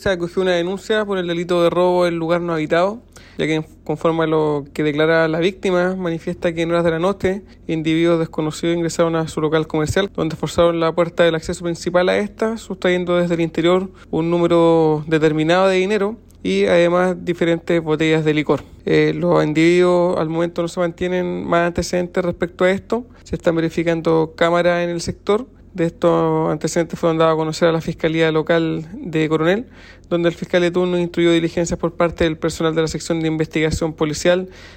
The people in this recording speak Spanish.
Se acogió una denuncia por el delito de robo en lugar no habitado, ya que conforme a lo que declara la víctima, manifiesta que en horas de la noche individuos desconocidos ingresaron a su local comercial, donde forzaron la puerta del acceso principal a esta, sustrayendo desde el interior un número determinado de dinero y además diferentes botellas de licor. Los individuos al momento no se mantienen más antecedentes respecto a esto, se están verificando cámaras en el sector. De estos antecedentes fueron dados a conocer a la Fiscalía Local de Coronel, donde el fiscal de turno instruyó diligencias por parte del personal de la sección de investigación policial